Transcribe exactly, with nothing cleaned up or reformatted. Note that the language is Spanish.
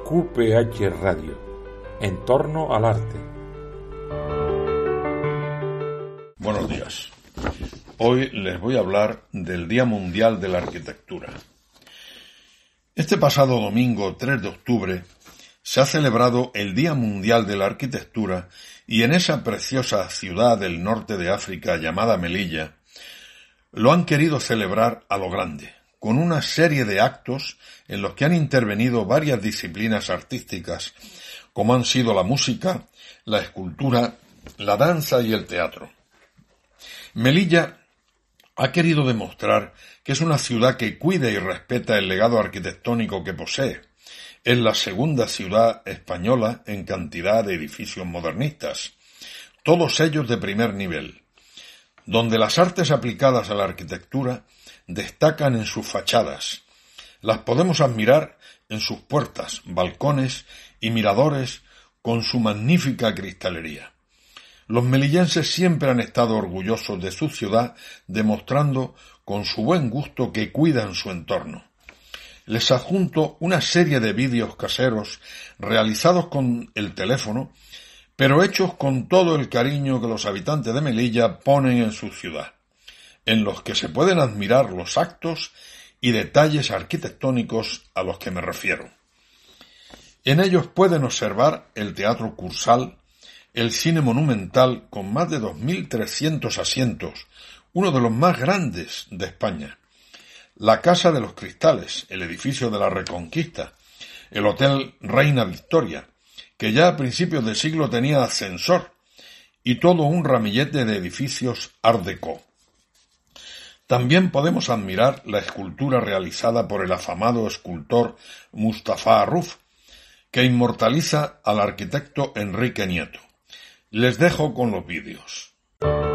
Q P H Radio, en torno al arte. Buenos días. Hoy les voy a hablar del Día Mundial de la Arquitectura. Este pasado domingo tres de octubre se ha celebrado el Día Mundial de la Arquitectura y en esa preciosa ciudad del norte de África llamada Melilla lo han querido celebrar a lo grande, con una serie de actos en los que han intervenido varias disciplinas artísticas, como han sido la música, la escultura, la danza y el teatro. Melilla ha querido demostrar que es una ciudad que cuida y respeta el legado arquitectónico que posee. Es la segunda ciudad española en cantidad de edificios modernistas, todos ellos de primer nivel, donde las artes aplicadas a la arquitectura destacan en sus fachadas. Las podemos admirar en sus puertas, balcones y miradores con su magnífica cristalería. Los melillenses siempre han estado orgullosos de su ciudad, demostrando con su buen gusto que cuidan su entorno. Les adjunto una serie de vídeos caseros realizados con el teléfono, pero hechos con todo el cariño que los habitantes de Melilla ponen en su ciudad, en los que se pueden admirar los actos y detalles arquitectónicos a los que me refiero. En ellos pueden observar el Teatro Cursal, el Cine Monumental con más de dos mil trescientos asientos, uno de los más grandes de España, la Casa de los Cristales, el edificio de la Reconquista, el Hotel Reina Victoria, que ya a principios del siglo tenía ascensor, y todo un ramillete de edificios Art Deco. También podemos admirar la escultura realizada por el afamado escultor Mustafa Arruf, que inmortaliza al arquitecto Enrique Nieto. Les dejo con los vídeos.